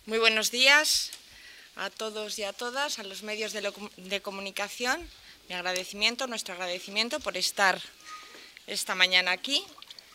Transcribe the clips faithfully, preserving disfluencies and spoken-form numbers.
Muy buenos días a todos y a todas, a los medios de, lo, de comunicación. Mi agradecimiento, nuestro agradecimiento por estar esta mañana aquí.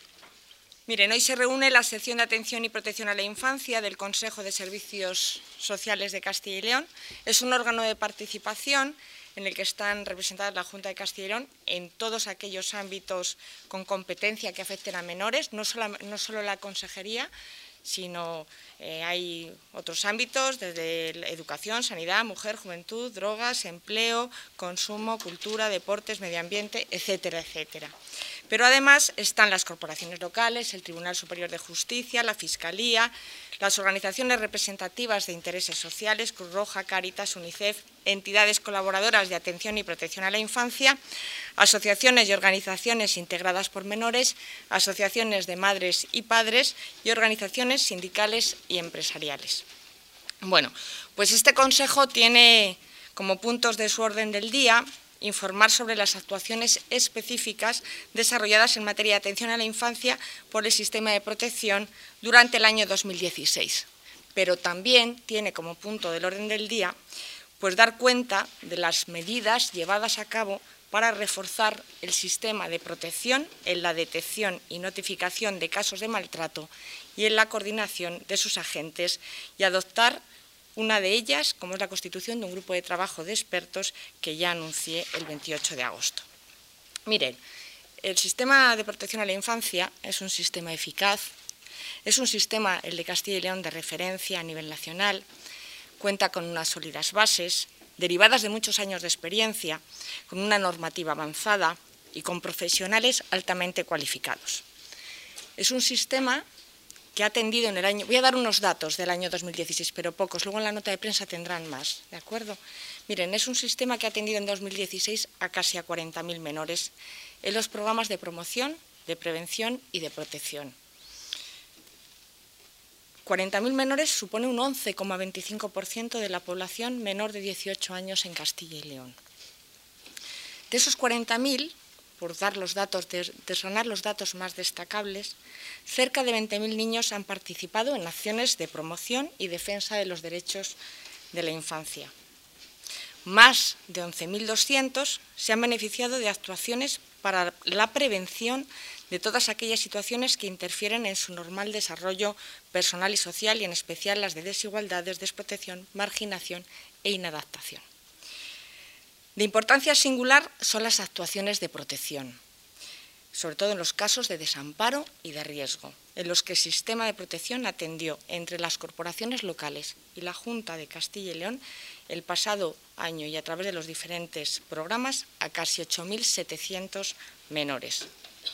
Miren, hoy se reúne la sección de atención y protección a la infancia del Consejo de Servicios Sociales de Castilla y León. Es un órgano de participación en el que están representadas la Junta de Castilla y León en todos aquellos ámbitos con competencia que afecten a menores, no solo, no solo la consejería, sino eh, hay otros ámbitos, desde educación, sanidad, mujer, juventud, drogas, empleo, consumo, cultura, deportes, medio ambiente, etcétera, etcétera. Pero además están las corporaciones locales, el Tribunal Superior de Justicia, la Fiscalía, las organizaciones representativas de intereses sociales, Cruz Roja, Cáritas, UNICEF, entidades colaboradoras de atención y protección a la infancia, asociaciones y organizaciones integradas por menores, asociaciones de madres y padres y organizaciones sindicales y empresariales. Bueno, pues este Consejo tiene como puntos de su orden del día informar sobre las actuaciones específicas desarrolladas en materia de atención a la infancia por el sistema de protección durante el año dos mil dieciséis. Pero también tiene como punto del orden del día pues dar cuenta de las medidas llevadas a cabo para reforzar el sistema de protección en la detección y notificación de casos de maltrato y en la coordinación de sus agentes y adoptar una de ellas, como es la constitución de un grupo de trabajo de expertos que ya anuncié el veintiocho de agosto. Miren, el sistema de protección a la infancia es un sistema eficaz, es un sistema, el de Castilla y León, de referencia a nivel nacional, cuenta con unas sólidas bases, derivadas de muchos años de experiencia, con una normativa avanzada y con profesionales altamente cualificados. Es un sistema que ha atendido en el año, voy a dar unos datos del año dos mil dieciséis, pero pocos, luego en la nota de prensa tendrán más, ¿de acuerdo? Miren, es un sistema que ha atendido en dos mil dieciséis a casi a cuarenta mil menores en los programas de promoción, de prevención y de protección. cuarenta mil menores supone un once coma veinticinco por ciento de la población menor de dieciocho años en Castilla y León. De esos cuarenta mil, por dar los datos, desgranar los datos más destacables, cerca de veinte mil niños han participado en acciones de promoción y defensa de los derechos de la infancia. Más de once mil doscientos se han beneficiado de actuaciones para la prevención de todas aquellas situaciones que interfieren en su normal desarrollo personal y social, y en especial las de desigualdades, desprotección, marginación e inadaptación. De importancia singular son las actuaciones de protección, sobre todo en los casos de desamparo y de riesgo, en los que el sistema de protección atendió entre las corporaciones locales y la Junta de Castilla y León el pasado año y a través de los diferentes programas a casi ocho mil setecientos menores.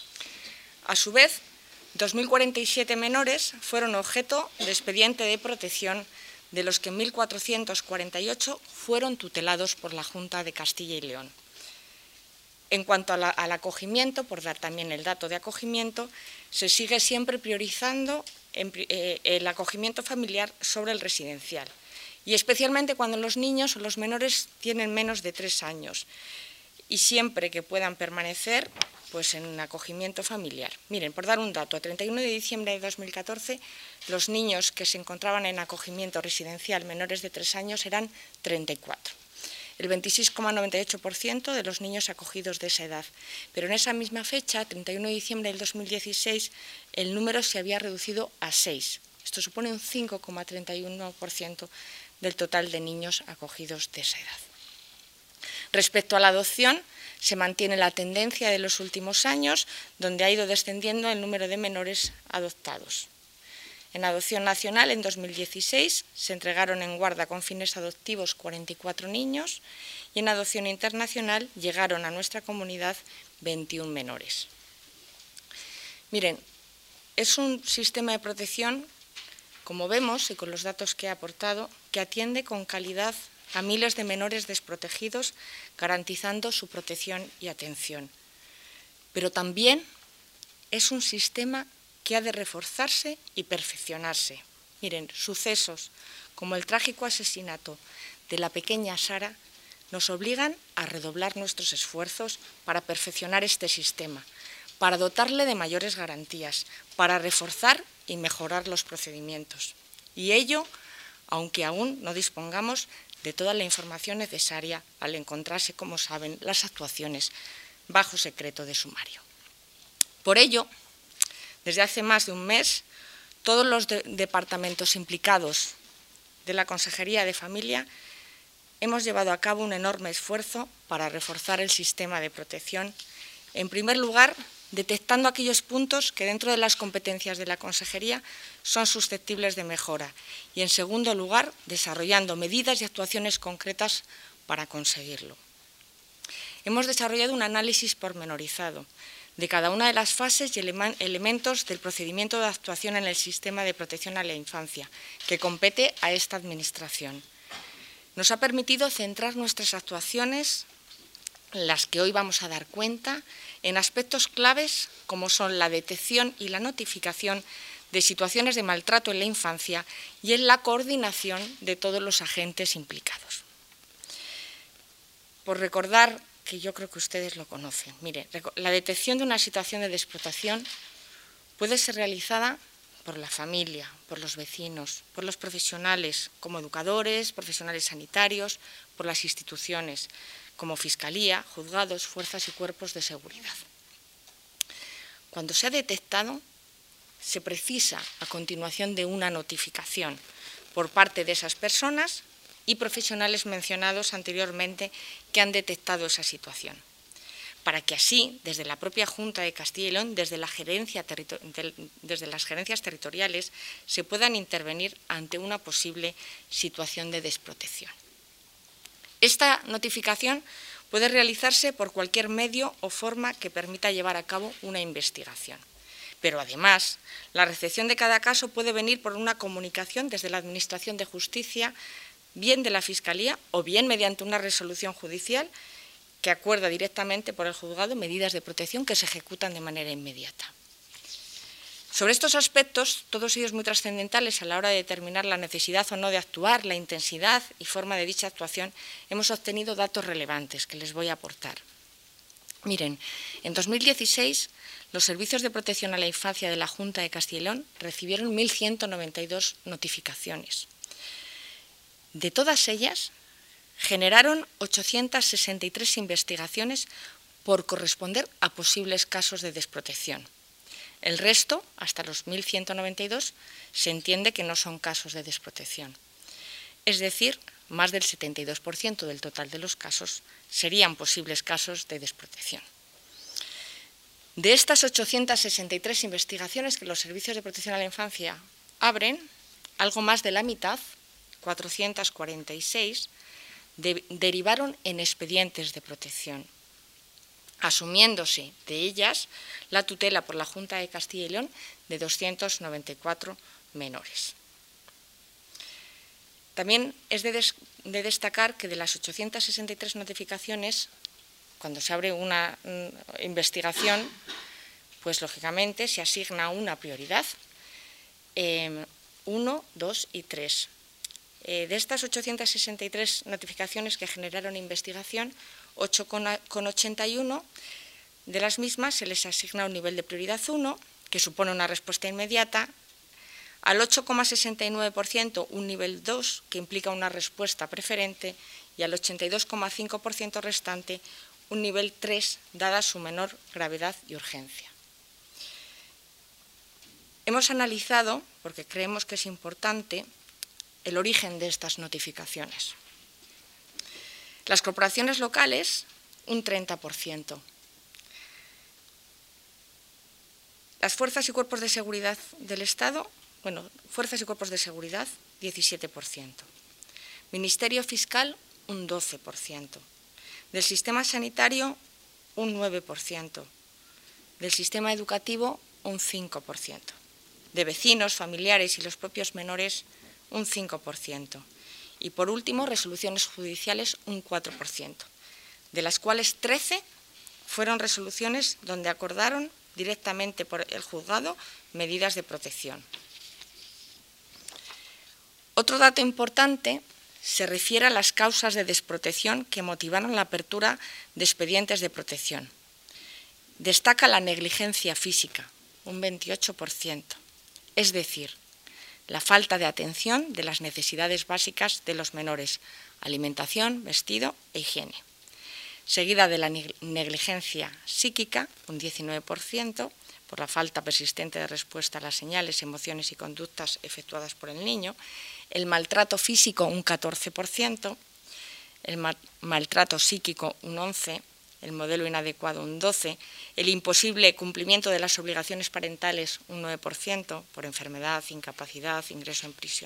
A su vez, dos mil cuarenta y siete menores fueron objeto de expediente de protección, de los que mil cuatrocientos cuarenta y ocho fueron tutelados por la Junta de Castilla y León. En cuanto a la, al acogimiento, por dar también el dato de acogimiento, se sigue siempre priorizando en, eh, el acogimiento familiar sobre el residencial, y especialmente cuando los niños o los menores tienen menos de tres años, y siempre que puedan permanecer pues en acogimiento familiar. Miren, por dar un dato, a treinta y uno de diciembre de dos mil catorce, los niños que se encontraban en acogimiento residencial menores de tres años eran treinta y cuatro. El veintiséis coma noventa y ocho por ciento de los niños acogidos de esa edad. Pero en esa misma fecha, treinta y uno de diciembre del dos mil dieciséis, el número se había reducido a seis. Esto supone un cinco coma treinta y uno por ciento del total de niños acogidos de esa edad. Respecto a la adopción, se mantiene la tendencia de los últimos años, donde ha ido descendiendo el número de menores adoptados. En adopción nacional, en dos mil dieciséis, se entregaron en guarda con fines adoptivos cuarenta y cuatro niños, y en adopción internacional llegaron a nuestra comunidad veintiún menores. Miren, es un sistema de protección, como vemos, y con los datos que he aportado, que atiende con calidad a miles de menores desprotegidos, garantizando su protección y atención. Pero también es un sistema que ha de reforzarse y perfeccionarse. Miren, sucesos como el trágico asesinato de la pequeña Sara nos obligan a redoblar nuestros esfuerzos para perfeccionar este sistema, para dotarle de mayores garantías, para reforzar y mejorar los procedimientos. Y ello aunque aún no dispongamos de toda la información necesaria al encontrarse, como saben, las actuaciones bajo secreto de sumario. Por ello, desde hace más de un mes, todos los de- departamentos implicados de la Consejería de Familia hemos llevado a cabo un enorme esfuerzo para reforzar el sistema de protección. En primer lugar, detectando aquellos puntos que dentro de las competencias de la Consejería son susceptibles de mejora y, en segundo lugar, desarrollando medidas y actuaciones concretas para conseguirlo. Hemos desarrollado un análisis pormenorizado de cada una de las fases y ele- elementos del procedimiento de actuación en el sistema de protección a la infancia, que compete a esta Administración. Nos ha permitido centrar nuestras actuaciones, las que hoy vamos a dar cuenta, en aspectos claves como son la detección y la notificación de situaciones de maltrato en la infancia y en la coordinación de todos los agentes implicados. Por recordar, que yo creo que ustedes lo conocen, mire, la detección de una situación de desprotección puede ser realizada por la familia, por los vecinos, por los profesionales como educadores, profesionales sanitarios, por las instituciones como Fiscalía, juzgados, fuerzas y cuerpos de seguridad. Cuando se ha detectado, se precisa a continuación de una notificación por parte de esas personas y profesionales mencionados anteriormente que han detectado esa situación, para que así, desde la propia Junta de Castilla y León, desde, la gerencia desde las gerencias territoriales, se puedan intervenir ante una posible situación de desprotección. Esta notificación puede realizarse por cualquier medio o forma que permita llevar a cabo una investigación. Pero además, la recepción de cada caso puede venir por una comunicación desde la Administración de Justicia, bien de la Fiscalía o bien mediante una resolución judicial que acuerda directamente por el juzgado medidas de protección que se ejecutan de manera inmediata. Sobre estos aspectos, todos ellos muy trascendentales a la hora de determinar la necesidad o no de actuar, la intensidad y forma de dicha actuación, hemos obtenido datos relevantes que les voy a aportar. Miren, en dos mil dieciséis, los servicios de protección a la infancia de la Junta de Castilla y León recibieron mil ciento noventa y dos notificaciones. De todas ellas, generaron ochocientas sesenta y tres investigaciones por corresponder a posibles casos de desprotección. El resto, hasta los mil ciento noventa y dos, se entiende que no son casos de desprotección. Es decir, más del setenta y dos por ciento del total de los casos serían posibles casos de desprotección. De estas ochocientas sesenta y tres investigaciones que los servicios de protección a la infancia abren, algo más de la mitad, cuatrocientas cuarenta y seis, de, derivaron en expedientes de protección, asumiéndose de ellas la tutela por la Junta de Castilla y León de doscientos noventa y cuatro menores. También es de, des, de destacar que de las ochocientas sesenta y tres notificaciones, cuando se abre una mm, investigación, pues lógicamente se asigna una prioridad, eh, uno, dos y tres. Eh, de estas ochocientas sesenta y tres notificaciones que generaron investigación, ocho coma ochenta y uno de las mismas se les asigna un nivel de prioridad uno, que supone una respuesta inmediata, al ocho coma sesenta y nueve por ciento un nivel dos, que implica una respuesta preferente, y al ochenta y dos coma cinco por ciento restante un nivel tres, dada su menor gravedad y urgencia. Hemos analizado, porque creemos que es importante, el origen de estas notificaciones. Las corporaciones locales, un treinta por ciento. Las fuerzas y cuerpos de seguridad del Estado, bueno, fuerzas y cuerpos de seguridad, diecisiete por ciento. Ministerio Fiscal, un doce por ciento. Del sistema sanitario, un nueve por ciento. Del sistema educativo, un cinco por ciento. De vecinos, familiares y los propios menores, un cinco por ciento. Y por último, resoluciones judiciales, un cuatro por ciento, de las cuales trece fueron resoluciones donde acordaron directamente por el juzgado medidas de protección. Otro dato importante se refiere a las causas de desprotección que motivaron la apertura de expedientes de protección. Destaca la negligencia física, un veintiocho por ciento. Es decir, la falta de atención de las necesidades básicas de los menores, alimentación, vestido e higiene. Seguida de la negligencia psíquica, un diecinueve por ciento, por la falta persistente de respuesta a las señales, emociones y conductas efectuadas por el niño, el maltrato físico, un catorce por ciento, el ma maltrato psíquico, un once por ciento, el modelo inadecuado, un doce por ciento, el imposible cumplimiento de las obligaciones parentales, un nueve por ciento, por enfermedad, incapacidad, ingreso en prisión.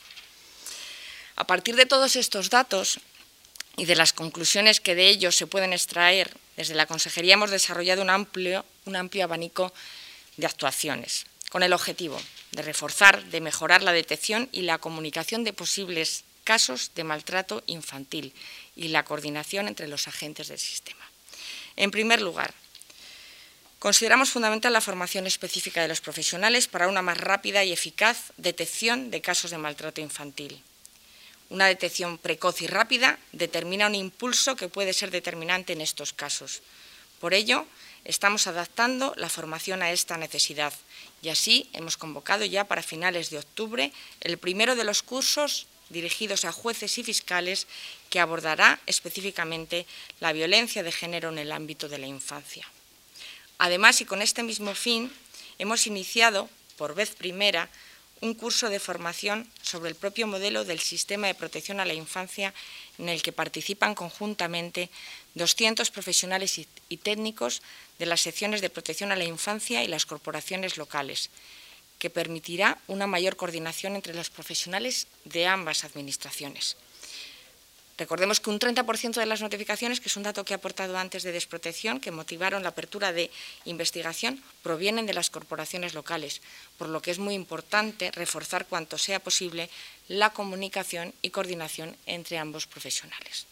A partir de todos estos datos y de las conclusiones que de ellos se pueden extraer, desde la Consejería hemos desarrollado un amplio, un amplio abanico de actuaciones, con el objetivo de reforzar, de mejorar la detección y la comunicación de posibles casos de maltrato infantil y la coordinación entre los agentes del sistema. En primer lugar, consideramos fundamental la formación específica de los profesionales para una más rápida y eficaz detección de casos de maltrato infantil. Una detección precoz y rápida determina un impulso que puede ser determinante en estos casos. Por ello, estamos adaptando la formación a esta necesidad y así hemos convocado ya para finales de octubre el primero de los cursos dirigidos a jueces y fiscales que abordará específicamente la violencia de género en el ámbito de la infancia. Además, y con este mismo fin, hemos iniciado, por vez primera, un curso de formación sobre el propio modelo del sistema de protección a la infancia en el que participan conjuntamente doscientos profesionales y técnicos de las secciones de protección a la infancia y las corporaciones locales, que permitirá una mayor coordinación entre los profesionales de ambas administraciones. Recordemos que un treinta por ciento de las notificaciones, que es un dato que he aportado antes de desprotección, que motivaron la apertura de investigación, provienen de las corporaciones locales, por lo que es muy importante reforzar cuanto sea posible la comunicación y coordinación entre ambos profesionales.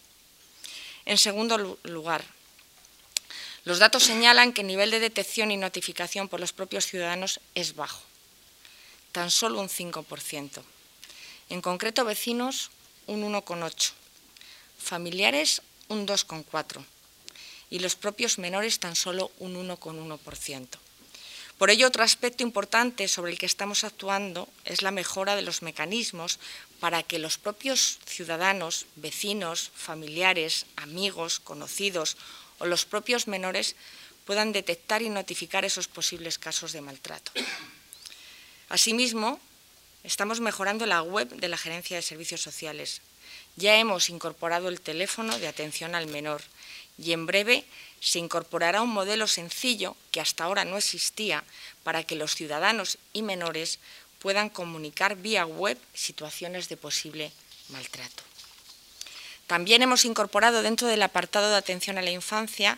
En segundo lugar, los datos señalan que el nivel de detección y notificación por los propios ciudadanos es bajo, tan solo un cinco por ciento. En concreto, vecinos, un uno coma ocho por ciento. Familiares, un dos coma cuatro por ciento, y los propios menores tan solo un uno coma uno por ciento. Por ello, otro aspecto importante sobre el que estamos actuando es la mejora de los mecanismos para que los propios ciudadanos, vecinos, familiares, amigos, conocidos o los propios menores puedan detectar y notificar esos posibles casos de maltrato. Asimismo, estamos mejorando la web de la Gerencia de Servicios Sociales. Ya hemos incorporado el teléfono de atención al menor y en breve se incorporará un modelo sencillo que hasta ahora no existía para que los ciudadanos y menores puedan comunicar vía web situaciones de posible maltrato. También hemos incorporado dentro del apartado de atención a la infancia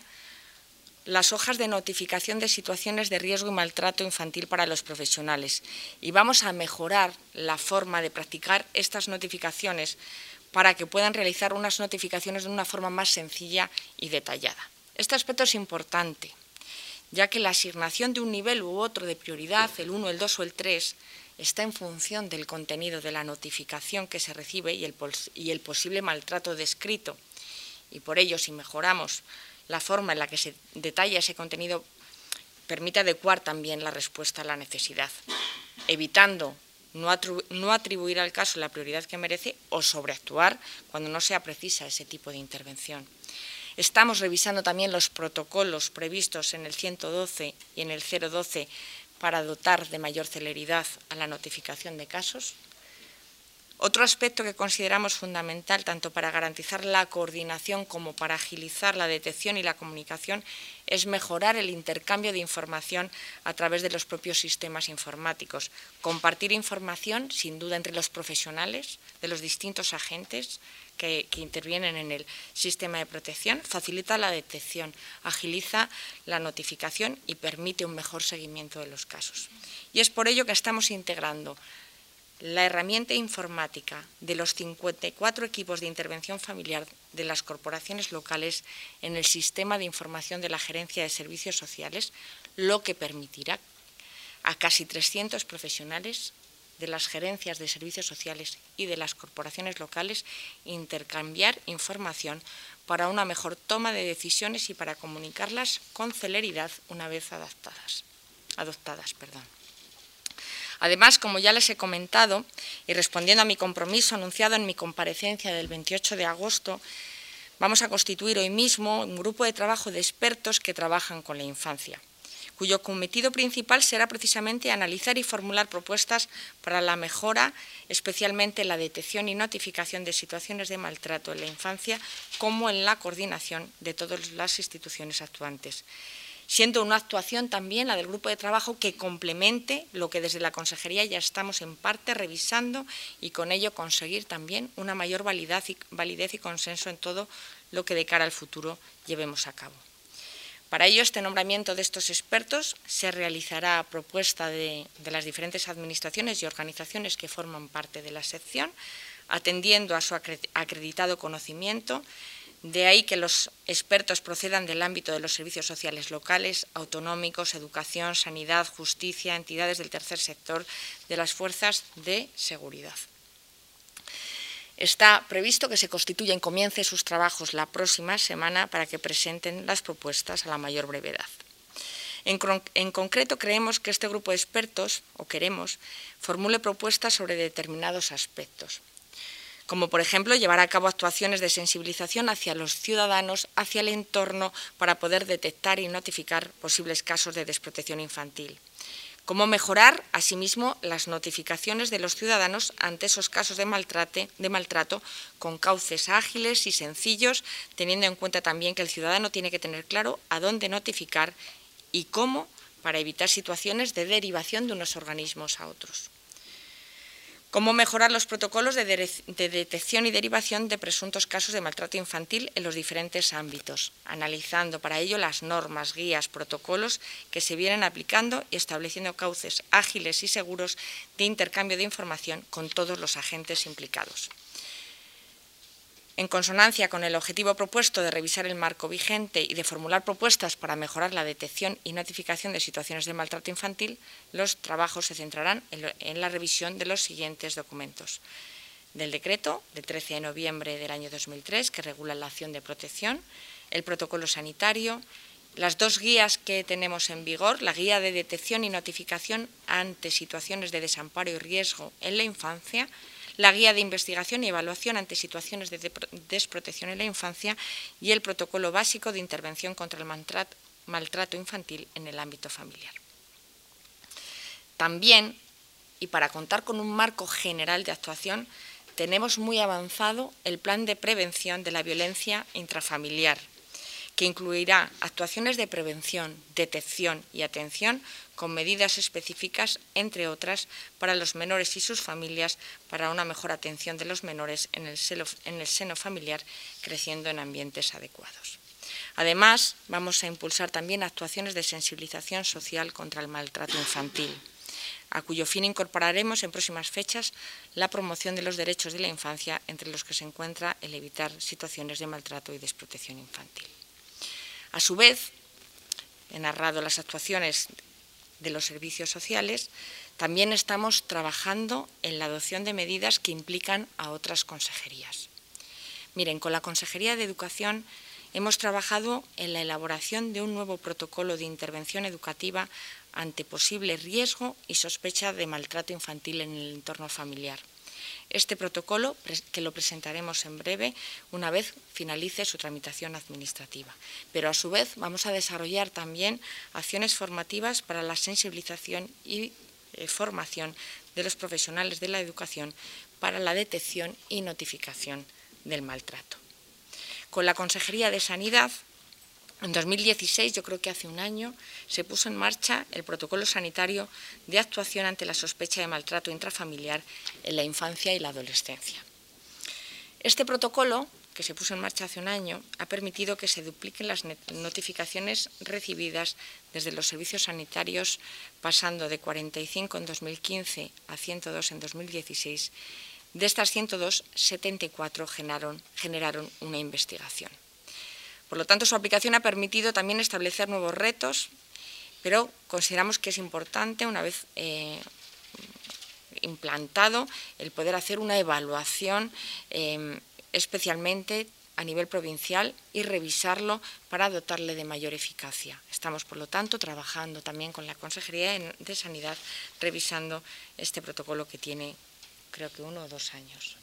las hojas de notificación de situaciones de riesgo y maltrato infantil para los profesionales y vamos a mejorar la forma de practicar estas notificaciones para que puedan realizar unas notificaciones de una forma más sencilla y detallada. Este aspecto es importante, ya que la asignación de un nivel u otro de prioridad, el uno, el dos o el tres, está en función del contenido de la notificación que se recibe y el, y el posible maltrato descrito. Y por ello, si mejoramos la forma en la que se detalla ese contenido, permite adecuar también la respuesta a la necesidad, evitando no atribuir al caso la prioridad que merece o sobreactuar cuando no sea precisa ese tipo de intervención. Estamos revisando también los protocolos previstos en el ciento doce y en el cero doce para dotar de mayor celeridad a la notificación de casos. Otro aspecto que consideramos fundamental, tanto para garantizar la coordinación como para agilizar la detección y la comunicación, es mejorar el intercambio de información a través de los propios sistemas informáticos. Compartir información, sin duda, entre los profesionales de los distintos agentes que, que intervienen en el sistema de protección, facilita la detección, agiliza la notificación y permite un mejor seguimiento de los casos. Y es por ello que estamos integrando la herramienta informática de los cincuenta y cuatro equipos de intervención familiar de las corporaciones locales en el sistema de información de la Gerencia de Servicios Sociales, lo que permitirá a casi trescientos profesionales de las gerencias de servicios sociales y de las corporaciones locales intercambiar información para una mejor toma de decisiones y para comunicarlas con celeridad una vez adaptadas, adoptadas. Perdón. Además, como ya les he comentado, y respondiendo a mi compromiso anunciado en mi comparecencia del veintiocho de agosto, vamos a constituir hoy mismo un grupo de trabajo de expertos que trabajan con la infancia, cuyo cometido principal será precisamente analizar y formular propuestas para la mejora, especialmente la detección y notificación de situaciones de maltrato en la infancia, como en la coordinación de todas las instituciones actuantes, siendo una actuación también la del grupo de trabajo que complemente lo que desde la Consejería ya estamos en parte revisando y con ello conseguir también una mayor validez y, validez y consenso en todo lo que de cara al futuro llevemos a cabo. Para ello, este nombramiento de estos expertos se realizará a propuesta de, de las diferentes administraciones y organizaciones que forman parte de la sección, atendiendo a su acreditado conocimiento. De ahí que los expertos procedan del ámbito de los servicios sociales locales, autonómicos, educación, sanidad, justicia, entidades del tercer sector, de las fuerzas de seguridad. Está previsto que se constituya y comience sus trabajos la próxima semana para que presenten las propuestas a la mayor brevedad. En, en concreto, creemos que este grupo de expertos, o queremos, formule propuestas sobre determinados aspectos, como por ejemplo llevar a cabo actuaciones de sensibilización hacia los ciudadanos, hacia el entorno, para poder detectar y notificar posibles casos de desprotección infantil. Cómo mejorar, asimismo, las notificaciones de los ciudadanos ante esos casos de, maltrate, de maltrato con cauces ágiles y sencillos, teniendo en cuenta también que el ciudadano tiene que tener claro a dónde notificar y cómo, para evitar situaciones de derivación de unos organismos a otros. Cómo mejorar los protocolos de, de, de detección y derivación de presuntos casos de maltrato infantil en los diferentes ámbitos, analizando para ello las normas, guías, protocolos que se vienen aplicando y estableciendo cauces ágiles y seguros de intercambio de información con todos los agentes implicados. En consonancia con el objetivo propuesto de revisar el marco vigente y de formular propuestas para mejorar la detección y notificación de situaciones de maltrato infantil, los trabajos se centrarán en la revisión de los siguientes documentos: del decreto de trece de noviembre del año dos mil tres, que regula la acción de protección, el protocolo sanitario, las dos guías que tenemos en vigor, la guía de detección y notificación ante situaciones de desamparo y riesgo en la infancia, la guía de investigación y evaluación ante situaciones de desprotección en la infancia y el protocolo básico de intervención contra el maltrato, maltrato infantil en el ámbito familiar. También, y para contar con un marco general de actuación, tenemos muy avanzado el plan de prevención de la violencia intrafamiliar, que incluirá actuaciones de prevención, detección y atención con medidas específicas, entre otras, para los menores y sus familias, para una mejor atención de los menores en el seno, en el seno familiar, creciendo en ambientes adecuados. Además, vamos a impulsar también actuaciones de sensibilización social contra el maltrato infantil, a cuyo fin incorporaremos en próximas fechas la promoción de los derechos de la infancia, entre los que se encuentra el evitar situaciones de maltrato y desprotección infantil. A su vez, he narrado las actuaciones de los servicios sociales, también estamos trabajando en la adopción de medidas que implican a otras consejerías. Miren, con la Consejería de Educación hemos trabajado en la elaboración de un nuevo protocolo de intervención educativa ante posible riesgo y sospecha de maltrato infantil en el entorno familiar. Este protocolo, que lo presentaremos en breve, una vez finalice su tramitación administrativa. Pero, a su vez, vamos a desarrollar también acciones formativas para la sensibilización y eh, formación de los profesionales de la educación para la detección y notificación del maltrato. Con la Consejería de Sanidad, en dos mil dieciséis, yo creo que hace un año, se puso en marcha el protocolo sanitario de actuación ante la sospecha de maltrato intrafamiliar en la infancia y la adolescencia. Este protocolo, que se puso en marcha hace un año, ha permitido que se dupliquen las notificaciones recibidas desde los servicios sanitarios, pasando de cuarenta y cinco en dos mil quince a ciento dos en dos mil dieciséis. De estas ciento dos, setenta y cuatro generaron, generaron una investigación. Por lo tanto, su aplicación ha permitido también establecer nuevos retos, pero consideramos que es importante, una vez eh, implantado, el poder hacer una evaluación, eh, especialmente a nivel provincial y revisarlo para dotarle de mayor eficacia. Estamos, por lo tanto, trabajando también con la Consejería de Sanidad, revisando este protocolo que tiene, creo que uno o dos años.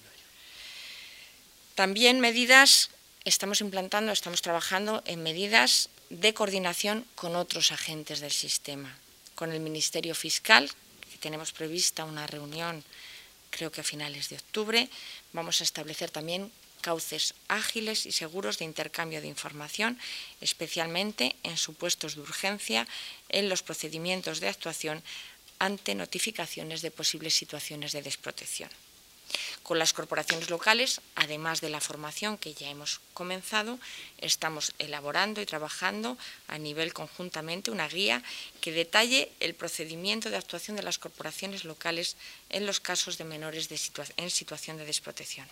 También medidas, estamos implantando, estamos trabajando en medidas de coordinación con otros agentes del sistema, con el Ministerio Fiscal, que tenemos prevista una reunión, creo que a finales de octubre. Vamos a establecer también cauces ágiles y seguros de intercambio de información, especialmente en supuestos de urgencia en los procedimientos de actuación ante notificaciones de posibles situaciones de desprotección. Con las corporaciones locales, además de la formación que ya hemos comenzado, estamos elaborando y trabajando a nivel conjuntamente una guía que detalle el procedimiento de actuación de las corporaciones locales en los casos de menores de situa- en situación de desprotección.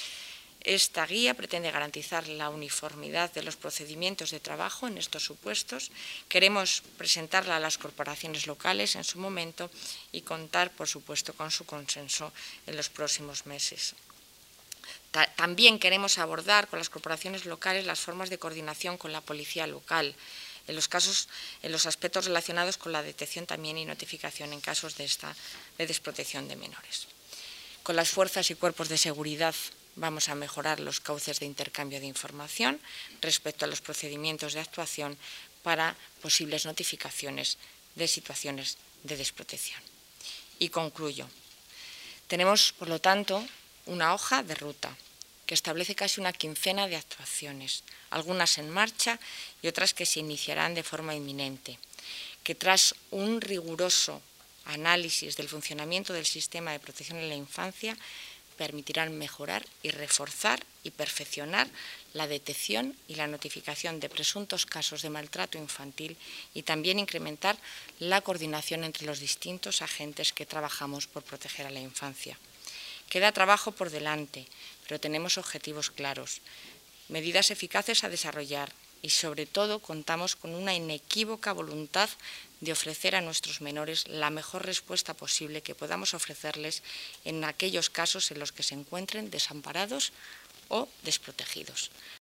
Esta guía pretende garantizar la uniformidad de los procedimientos de trabajo en estos supuestos. Queremos presentarla a las corporaciones locales en su momento y contar, por supuesto, con su consenso en los próximos meses. También queremos abordar con las corporaciones locales las formas de coordinación con la policía local, en los casos, en los aspectos relacionados con la detección también y notificación en casos de, esta, de desprotección de menores. Con las fuerzas y cuerpos de seguridad vamos a mejorar los cauces de intercambio de información respecto a los procedimientos de actuación para posibles notificaciones de situaciones de desprotección. Y concluyo. Tenemos, por lo tanto, una hoja de ruta que establece casi una quincena de actuaciones, algunas en marcha y otras que se iniciarán de forma inminente, que tras un riguroso análisis del funcionamiento del sistema de protección en la infancia permitirán mejorar y reforzar y perfeccionar la detección y la notificación de presuntos casos de maltrato infantil y también incrementar la coordinación entre los distintos agentes que trabajamos por proteger a la infancia. Queda trabajo por delante, pero tenemos objetivos claros, medidas eficaces a desarrollar y, sobre todo, contamos con una inequívoca voluntad de ofrecer a nuestros menores la mejor respuesta posible que podamos ofrecerles en aquellos casos en los que se encuentren desamparados o desprotegidos.